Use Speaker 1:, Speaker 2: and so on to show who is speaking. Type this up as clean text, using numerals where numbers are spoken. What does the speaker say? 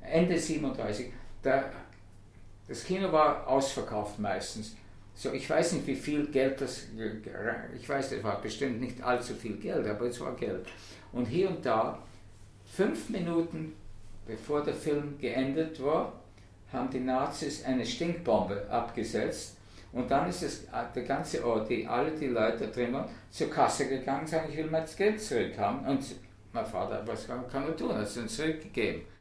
Speaker 1: Ende 37, das Kino war ausverkauft meistens. So, ich weiß nicht, wie viel Geld ich weiß, es war bestimmt nicht allzu viel Geld, aber es war Geld. Und hier und da, 5 Minuten bevor der Film geendet war, haben die Nazis eine Stinkbombe abgesetzt und dann ist der ganze Ort, alle die Leute drin waren, zur Kasse gegangen und sagen, ich will mein Geld zurückhaben. Und mein Vater, was kann er tun? Er hat es uns zurückgegeben.